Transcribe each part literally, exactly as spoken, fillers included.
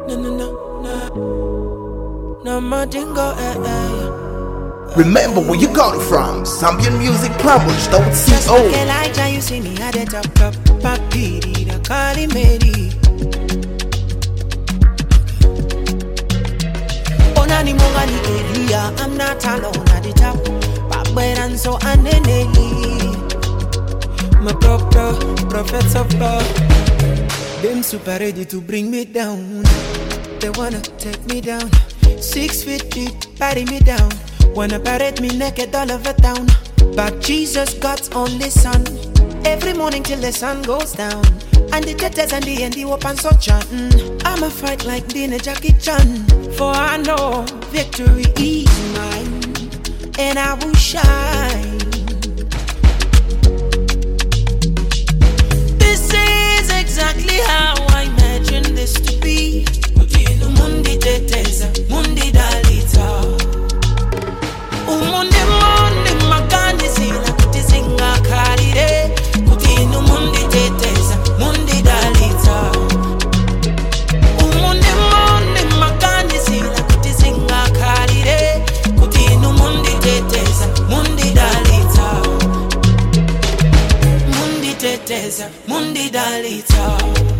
No, no, no, no. No, my dingo, eh, eh. Remember where you got it from. Zambian Music Published, don't see Just old. like Elijah, you see me at the top, top. Papi, the Kali Medi. Onani Mogani Elia, I'm not alone at the top. But and so aneneli. My proper prophets of God. Them super ready to bring me down. They wanna take me down. Six feet deep, parry me down. Wanna parade me naked all over town. But Jesus, God's only son. Every morning till the sun goes down. And the judges and the end, the open so chanting. I'ma fight like Dina Jackie Chan. For I know victory is mine. And I will shine. This is exactly how I imagine this to be. Mundi teteza, mundi dalita. Umundi mundi magani zila kutizinga karire. Kutinu mundi teteza, mundi dalita. Umundi mundi magani zila kutizinga karire. Kutinu mundi teteza, mundi dalita. Mundi teteza, mundi dalita.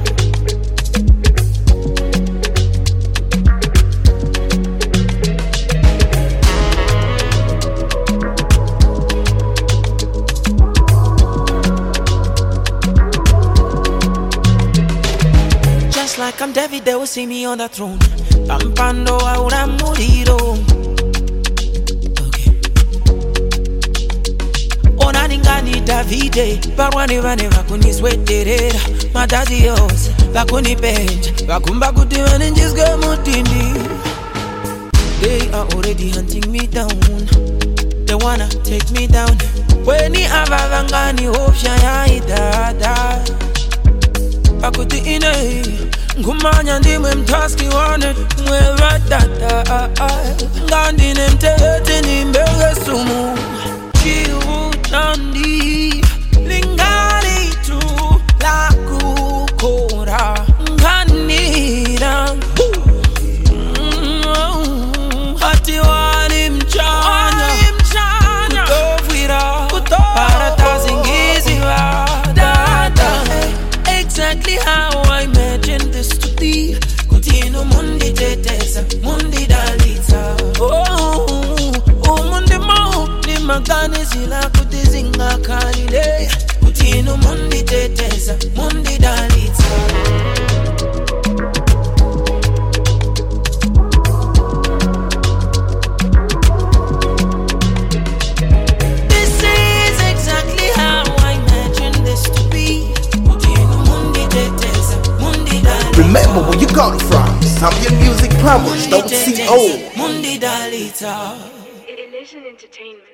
Like I'm David, they will see me on the throne. Pampando ahora murido. Okay. Ona ningani Davide, barwani vane vakuni sweterera, madazi yose, vakuni bench, vakumba kuti vane njizge mutindi. They are already hunting me down. They wanna take me down. Weni avavangani option ya idada. Pakuti ine. Ngumanya ndimwe mtaski wane mwewa dada. Ngandine mtete ni mbege sumu. Chiu nandi lingani tu la kukora. Nganira hati wali mchanya kutofira parata zingizi wa dada. Exactly how I imagine this to be. Kutino mundi tetesa, mundi dalita. Oh, oh, mundi mo ni magane zila kutizinga kalile. Kutino mundi tetesa, mundi dalita. This is exactly how I imagine this to be. Remember where you got it from. Zambian Music Published, don't see old. Mundi Dalita. Illusion Entertainment.